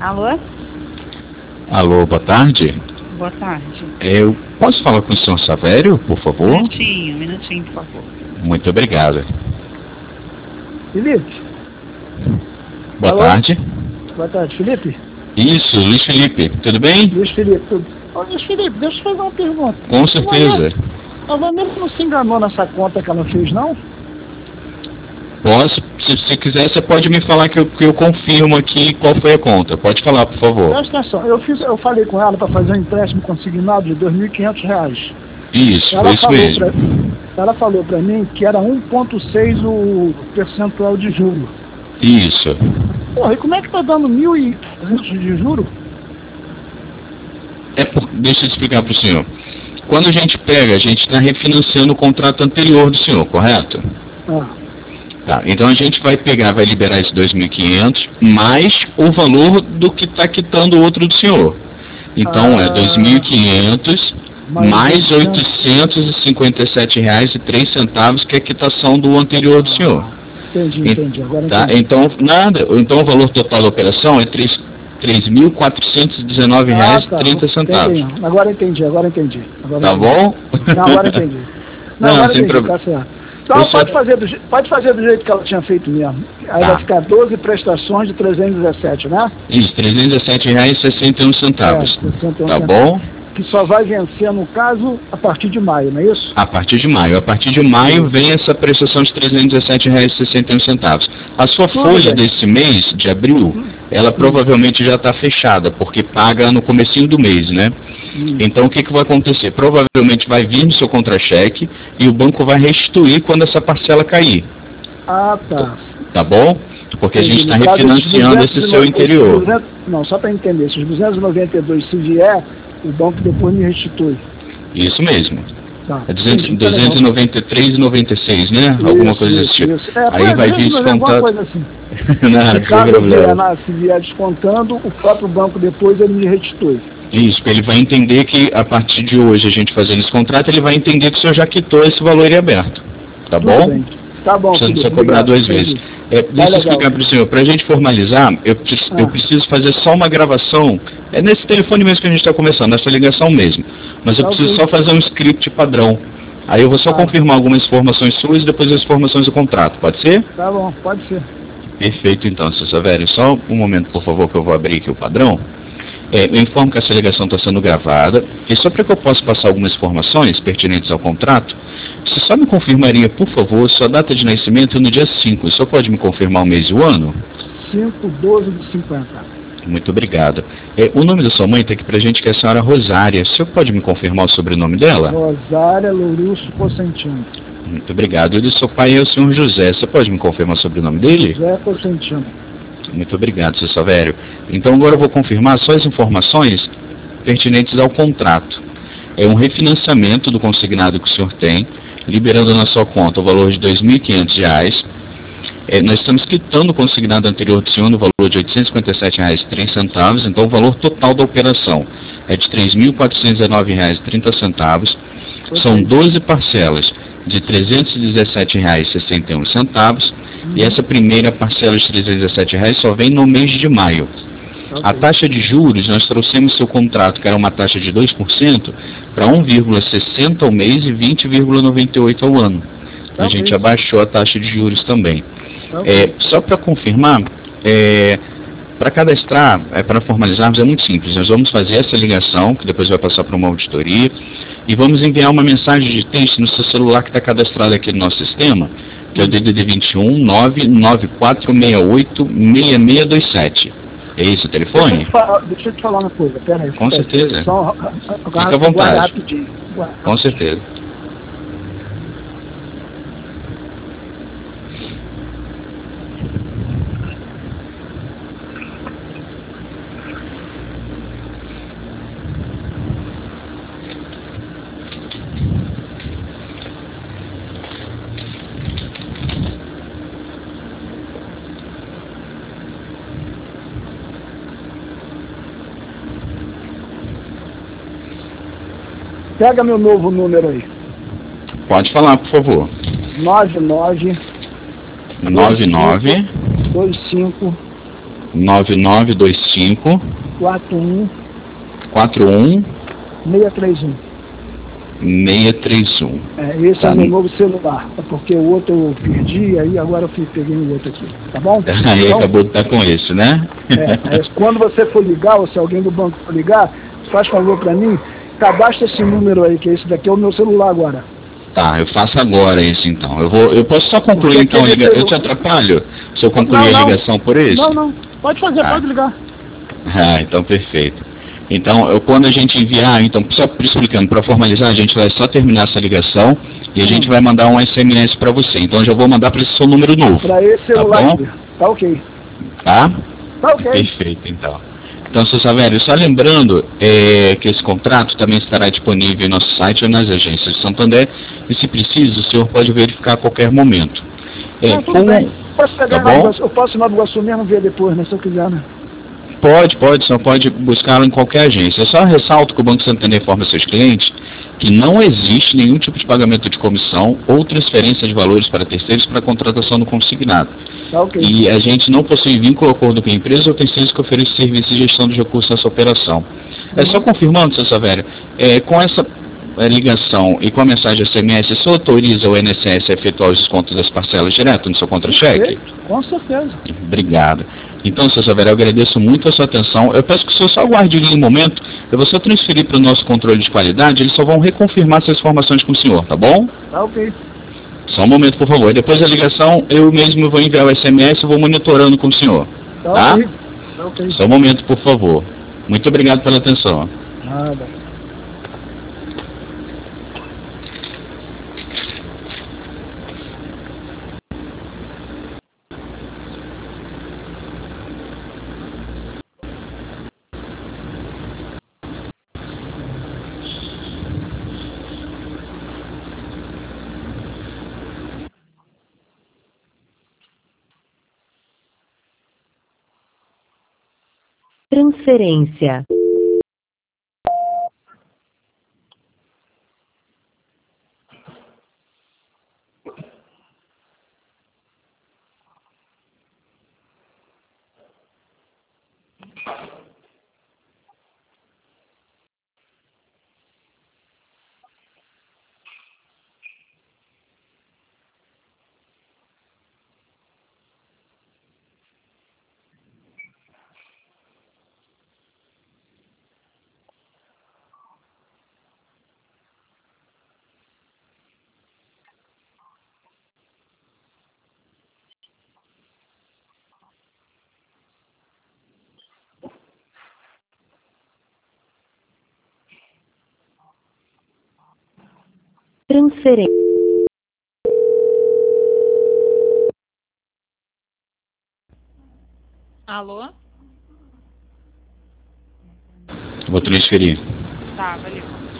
Alô? Alô, boa tarde. Boa tarde. Eu posso falar com o senhor Savério, por favor? Um minutinho, por favor. Muito obrigado. Felipe? Boa Alô? tarde. Boa tarde, Felipe? Isso, Luiz Felipe, tudo bem? Luiz Felipe, tudo. Ô, Luiz Felipe, deixa eu fazer uma pergunta. Com certeza. A Vanessa não se enganou nessa conta que ela fez, não? Posso, se você quiser, você pode me falar que eu confirmo aqui qual foi a conta. Pode falar, por favor. Presta atenção, eu falei com ela para fazer um empréstimo consignado de R$ 2.500. Isso, foi isso mesmo. Ela falou para mim que era 1,6 o percentual de juro. Isso. Porra, e como é que tá dando 1.300 de juro? Deixa eu explicar para o senhor. Quando a gente pega, a gente está refinanciando o contrato anterior do senhor, correto? Tá, então a gente vai pegar, vai liberar esse 2.500 mais o valor do que está quitando o outro do senhor. Então é 2.500 mais R$ 857,03, que é a quitação do anterior do senhor. Entendi. Agora tá? Então o valor total da operação é R$ 3.419,30. Agora entendi. Tá bom? Não, agora entendi. Agora entendi, tá certo. Então pode fazer do jeito que ela tinha feito mesmo. Aí vai ficar 12 prestações de 317, né? Isso, R$ 317,61. Tá bom? Que só vai vencer, no caso, a partir de maio, não é isso? A partir de maio. A partir de maio vem essa prestação de R$ 317,61. A sua folha desse mês, de abril, ela provavelmente já está fechada, porque paga no comecinho do mês, né? Então o que vai acontecer? Provavelmente vai vir no seu contra-cheque e o banco vai restituir quando essa parcela cair. Ah, tá. Tá bom? Porque a gente está refinanciando esse seu interior. Não, só para entender, esses 292, se vier, o banco depois me restitui. Isso mesmo. Tá. É 293,96, né? Alguma coisa desse tipo. Aí vai vir descontado. Coisa assim. Não, se vier descontando, o próprio banco depois ele me restitui. Isso, ele vai entender que a partir de hoje a gente fazendo esse contrato, ele vai entender que o senhor já quitou esse valor em aberto. Tá bom? Bem. Tá bom, você não precisa cobrar duas vezes. Deixa eu explicar para o senhor. Para a gente formalizar, eu preciso fazer só uma gravação. É nesse telefone mesmo que a gente está começando, nessa ligação mesmo. Mas eu preciso só fazer um script padrão. Aí eu vou só confirmar algumas informações suas e depois as informações do contrato. Pode ser? Tá bom, pode ser. Perfeito, então, Sr. Savério. Só um momento, por favor, que eu vou abrir aqui o padrão. Eu informo que essa ligação está sendo gravada, e só para que eu possa passar algumas informações pertinentes ao contrato, você só me confirmaria, por favor, sua data de nascimento no dia 5. Só pode me confirmar o mês e o ano? 5/12/50. Muito obrigado. O nome da sua mãe está aqui para a gente, que é a senhora Rosária. O senhor pode me confirmar o sobrenome dela? Rosária Louruço Cocentino. Muito obrigado. E do seu pai é o senhor José. Você pode me confirmar o sobrenome dele? José Cocentino. Muito obrigado, Sr. Savério. Então agora eu vou confirmar só as informações pertinentes ao contrato. É um refinanciamento do consignado que o senhor tem, liberando na sua conta o valor de R$ 2.500. Nós estamos quitando o consignado anterior do senhor no valor de R$ 857,03, então o valor total da operação é de R$ 3.419,30. São 12 parcelas de R$ 317,61. E essa primeira parcela de R$ 317 só vem no mês de maio. A taxa de juros, nós trouxemos seu contrato, que era uma taxa de 2%, para 1,60 ao mês e 20,98 ao ano. A gente abaixou a taxa de juros também. Só para confirmar, para cadastrar, para formalizarmos, é muito simples. Nós vamos fazer essa ligação, que depois vai passar para uma auditoria, e vamos enviar uma mensagem de texto no seu celular que está cadastrado aqui no nosso sistema, que é o DDD 21 99468 6627. É esse o telefone? Deixa eu te falar uma coisa, pera aí. Com certeza. Fica à vontade. Com certeza. Pega meu novo número aí. Pode falar, por favor. 99 25 9925 41 41 631. 631. Esse é o meu novo celular, porque o outro eu perdi, aí agora eu peguei o outro aqui, tá bom? Aí então, acabou de estar com esse, né? Quando você for ligar, ou se alguém do banco for ligar, faz favor para mim, cadastra esse número aí, que esse daqui é o meu celular agora. Tá, eu faço agora isso então. Eu posso só concluir então a ligação. Eu te atrapalho se eu concluir a ligação por esse? Não. Pode fazer, pode ligar. Então perfeito. Então, quando a gente enviar, então, só explicando, para formalizar, a gente vai só terminar essa ligação e a gente vai mandar um SMS para você. Então, eu já vou mandar para esse seu número novo. Para esse celular tá bom? aqui. Tá ok. Tá? Tá ok. Perfeito, então. Então, seu Savério, só lembrando que esse contrato também estará disponível em nosso site ou nas agências de Santander e, se preciso, o senhor pode verificar a qualquer momento. Tudo bem. Posso pegar tá bom? eu posso ir no Iguaçu mesmo ver depois, né, se eu quiser, né? Só pode buscá-lo em qualquer agência. Eu só ressalto que o Banco Santander informa seus clientes que não existe nenhum tipo de pagamento de comissão ou transferência de valores para terceiros para a contratação do consignado. Tá ok. E a gente não possui vínculo ou acordo com a empresa ou terceiros que oferecem serviços de gestão de recursos nessa operação. Só confirmando, seu Savério, com essa ligação e com a mensagem SMS, você autoriza o INSS a efetuar os descontos das parcelas direto no seu contra-cheque? Com certeza. Obrigado. Então, seu Savério, eu agradeço muito a sua atenção. Eu peço que o senhor só aguarde um momento. Eu vou só transferir para o nosso controle de qualidade. Eles só vão reconfirmar essas informações com o senhor, tá bom? Tá ok. Só um momento, por favor. Depois da ligação, eu mesmo vou enviar o SMS e vou monitorando com o senhor. Tá? Ok. Tá ok. Só um momento, por favor. Muito obrigado pela atenção. Nada. Transferência. Transferência. Alô? Vou transferir. Tá, valeu.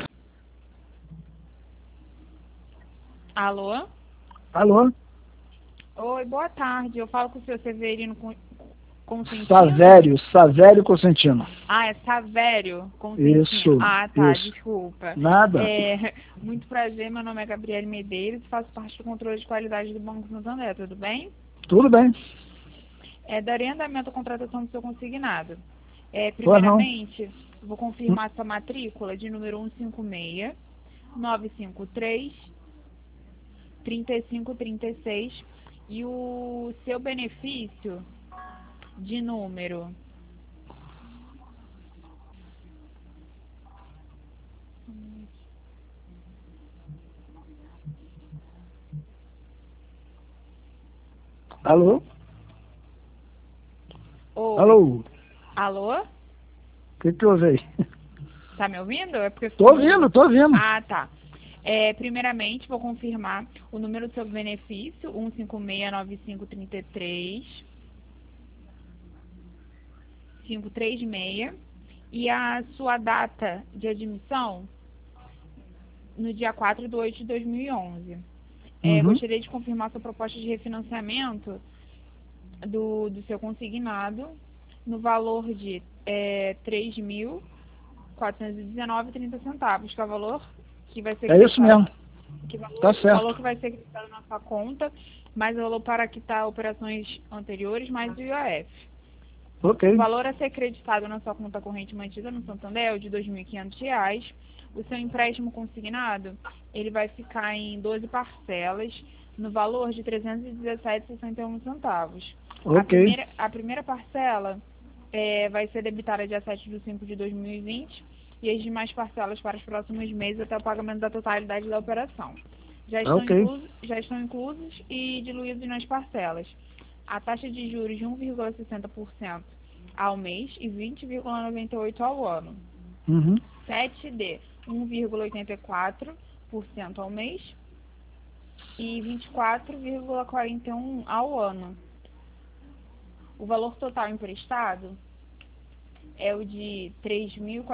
Alô? Alô? Oi, boa tarde. Eu falo com o seu Severino Consentino. Savério Consentino. Ah, é Savério Consentino. Isso. Ah, tá, isso. desculpa. Nada. Muito prazer, meu nome é Gabriele Medeiros e faço parte do controle de qualidade do Banco Santander, tudo bem? Tudo bem. Darei andamento à contratação do seu consignado. Primeiramente, vou confirmar sua matrícula de número 156 953 3536 e o seu benefício de número Alô? Oi. Alô? Alô? O que houve aí? Tá me ouvindo? É porque Tô ouvindo. Ah, tá. Primeiramente, vou confirmar o número do seu benefício, 1569533 536, e a sua data de admissão no dia 4/8/2011. Gostaria de confirmar sua proposta de refinanciamento do seu consignado no valor de R$ 3.419,30, que é o valor que vai ser isso mesmo. Tá certo. O valor que vai ser creditado na sua conta, mais o valor para quitar operações anteriores, mais o IOF. Ok. O valor a ser creditado na sua conta corrente mantida no Santander é o de R$ 2.500. O seu empréstimo consignado, ele vai ficar em 12 parcelas, no valor de R$ 317,61. Ok. A primeira parcela vai ser debitada dia 7 de 5 de 2020 e as demais parcelas para os próximos meses até o pagamento da totalidade da operação. Já estão inclusos e diluídos nas parcelas a taxa de juros de 1,60% ao mês e 20,98% ao ano. 7D, 1,84% ao mês e 24,41% ao ano. O valor total emprestado é o de R$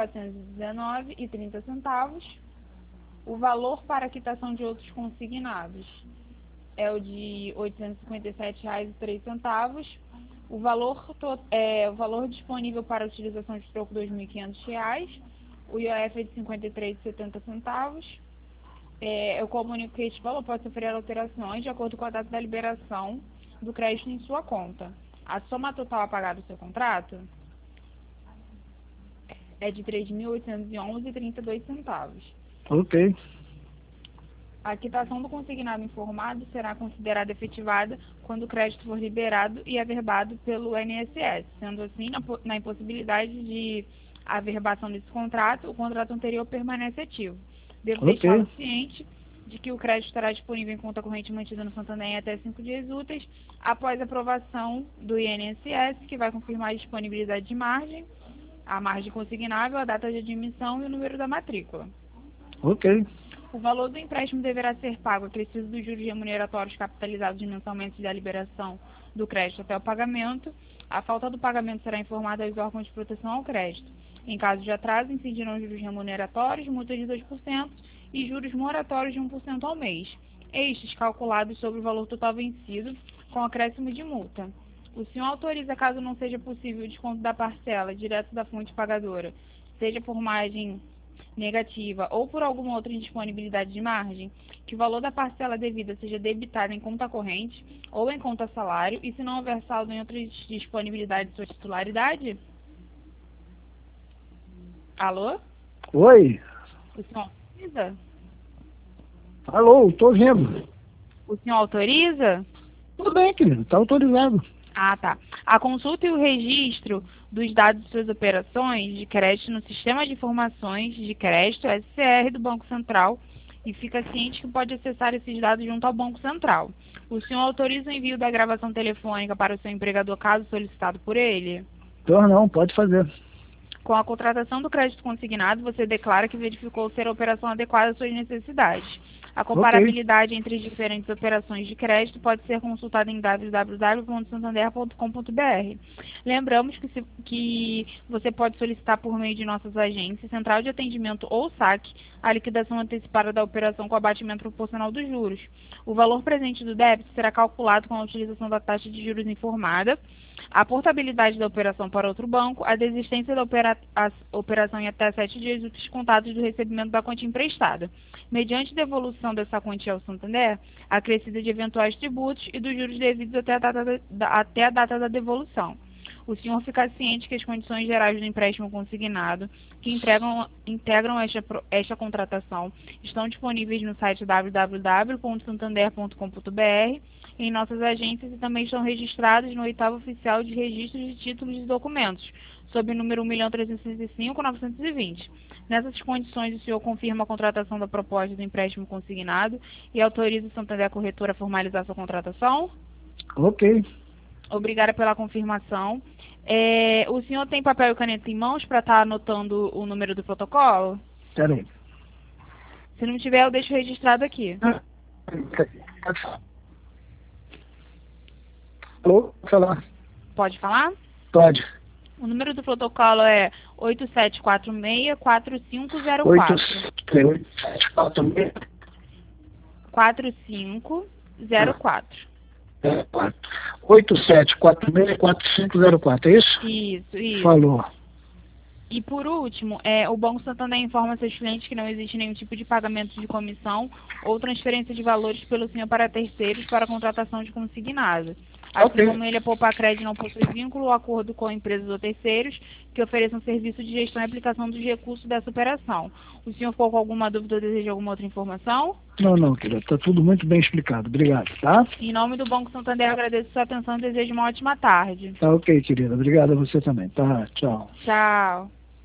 3.419,30. O valor para quitação de outros consignados é o de R$ 857,03. O valor disponível para utilização de troco R$ 2.500. O IOF é de R$ 53,70. Eu comunico que este valor pode sofrer alterações de acordo com a data da liberação do crédito em sua conta. A soma total a pagar do seu contrato é de R$ 3.811,32. Ok. A quitação do consignado informado será considerada efetivada quando o crédito for liberado e averbado pelo INSS. Sendo assim, na impossibilidade de averbação desse contrato, o contrato anterior permanece ativo. Devo deixá-lo ciente de que o crédito estará disponível em conta corrente mantida no Santander em até 5 dias úteis, após a aprovação do INSS, que vai confirmar a disponibilidade de margem, a margem consignável, a data de admissão e o número da matrícula. Ok. O valor do empréstimo deverá ser pago acrescido dos juros remuneratórios capitalizados mensalmente da liberação do crédito até o pagamento. A falta do pagamento será informada aos órgãos de proteção ao crédito. Em caso de atraso, incidirão juros remuneratórios, multa de 2% e juros moratórios de 1% ao mês. Estes calculados sobre o valor total vencido, com acréscimo de multa. O senhor autoriza, caso não seja possível o desconto da parcela direto da fonte pagadora, seja por margem negativa ou por alguma outra indisponibilidade de margem, que o valor da parcela devida seja debitado em conta corrente ou em conta salário, e se não houver saldo em outra disponibilidade de sua titularidade? Alô? Oi. O senhor autoriza? Alô, estou ouvindo. O senhor autoriza? Tudo bem, querido, está autorizado. Ah, tá. A consulta e o registro dos dados de suas operações de crédito no Sistema de Informações de Crédito, SCR, do Banco Central, e fica ciente que pode acessar esses dados junto ao Banco Central. O senhor autoriza o envio da gravação telefônica para o seu empregador, caso solicitado por ele? Não, pode fazer. Com a contratação do crédito consignado, você declara que verificou ser a operação adequada às suas necessidades. A comparabilidade entre as diferentes operações de crédito pode ser consultada em www.santander.com.br. Lembramos que você pode solicitar por meio de nossas agências, central de atendimento ou saque, a liquidação antecipada da operação com abatimento proporcional dos juros. O valor presente do débito será calculado com a utilização da taxa de juros informada, a portabilidade da operação para outro banco, a desistência da operação em até 7 dias úteis contados do recebimento da quantia emprestada, mediante devolução dessa quantia ao Santander, acrescida de eventuais tributos e dos juros devidos até a data da devolução. O senhor fica ciente que as condições gerais do empréstimo consignado que integram esta contratação estão disponíveis no site www.santander.com.br, em nossas agências, e também estão registrados no 8º Oficial de Registro de Títulos e Documentos, sob o número 1.365.920. Nessas condições, o senhor confirma a contratação da proposta do empréstimo consignado e autoriza o Santander Corretora a formalizar sua contratação? Ok. Obrigada pela confirmação. O senhor tem papel e caneta em mãos para estar anotando o número do protocolo? Espera aí. Se não tiver, eu deixo registrado aqui. Alô, pode falar? Pode falar? Pode. O número do protocolo é 8746-4504. 4504. 8746-4504, é isso? Isso. Falou. E por último, o Banco Santander informa seus clientes que não existe nenhum tipo de pagamento de comissão ou transferência de valores pelo senhor para terceiros para a contratação de consignado. Assim como ele, a Poupar Crédito não possui vínculo ou acordo com empresas ou terceiros que ofereçam serviço de gestão e aplicação dos recursos dessa operação. O senhor ficou com alguma dúvida ou deseja alguma outra informação? Não, querida, está tudo muito bem explicado. Obrigado, tá? Em nome do Banco Santander, agradeço sua atenção e desejo uma ótima tarde. Tá ok, querida. Obrigado a você também, tá? Tchau. Tchau.